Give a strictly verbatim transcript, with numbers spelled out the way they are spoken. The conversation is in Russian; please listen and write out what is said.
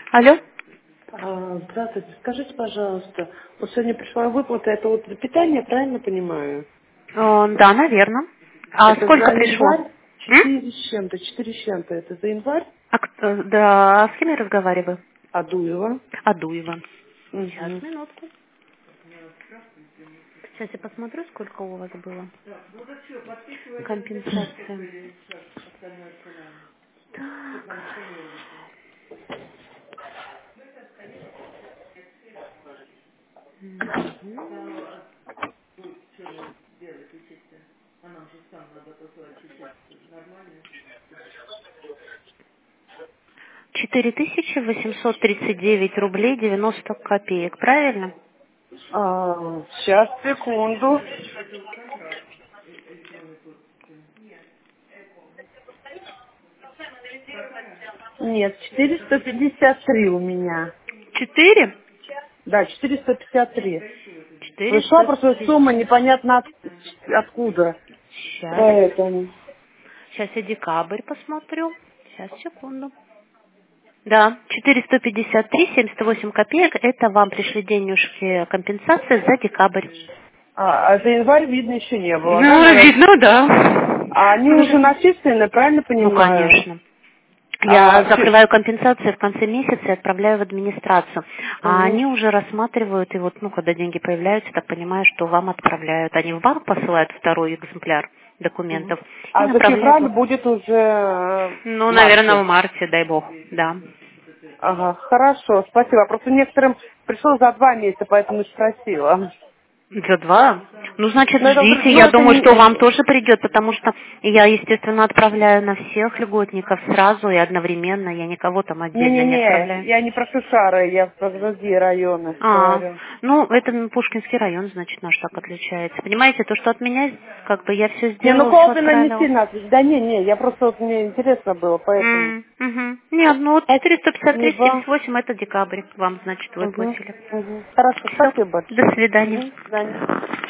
Алло? А, здравствуйте, скажите, пожалуйста, вот сегодня пришла выплата, это вот за питание, правильно понимаю? Э, Да, наверное. А Это за сколько пришло? январь? М? Четыре с чем-то, четыре с чем-то, это за январь? А кто- да, а с кем я разговариваю? Адуева. Адуева. Сейчас, Угу. минутку. Сейчас я посмотрю, сколько у вас было. Компенсация. Так. Мгм. четыре тысячи восемьсот тридцать девять рублей девяносто копеек, правильно? А, сейчас, секунду. Нет, четыреста пятьдесят три у меня. Четыре? Да, четыреста пятьдесят три. Пришла Четыреста. просто сумма непонятно от- откуда. Сейчас. Поэтому. Сейчас я декабрь посмотрю. Сейчас, секунду. Да, четыреста пятьдесят три семьдесят восемь копеек. Это вам пришли денежки компенсации за декабрь. А, а за январь видно еще не было, да, Ну, наверное? видно, да. А они уже начислены, правильно Ну, понимаю? конечно. Я А, фи- закрываю компенсации в конце месяца и отправляю в администрацию. А Мгм. они уже рассматривают, и вот, ну, когда деньги появляются, так понимаю, что вам отправляют. Они в банк посылают второй экземпляр Мгм. документов и А за направляют февраль вам. будет уже э, Ну, в наверное, марте. в марте, дай бог, да. Ага, хорошо, спасибо. Просто некоторым пришло за два месяца, поэтому и спросила. За два? Ну, значит, Но это, вот, ждите. ну, Я это думаю, не... что вам тоже придет, потому что я, естественно, отправляю на всех льготников сразу и одновременно. Я никого там отдельно не Не-не-не, отправляю. я не про Шишары, я про другие районы А, говорю. ну, это Пушкинский район, значит, наш так отличается. Понимаете, то, что от меня, как бы, я все Не, ну сделала, все Колпина не отправила. сильно отличается. Да не, не, я просто вот мне интересно было, поэтому. М, мгм. Нет, ну вот четыреста пятьдесят три Спасибо. семьдесят восемь это декабрь вам, значит, Угу, выплатили. угу. Хорошо, Все, спасибо большое. до свидания. Угу, до свидания.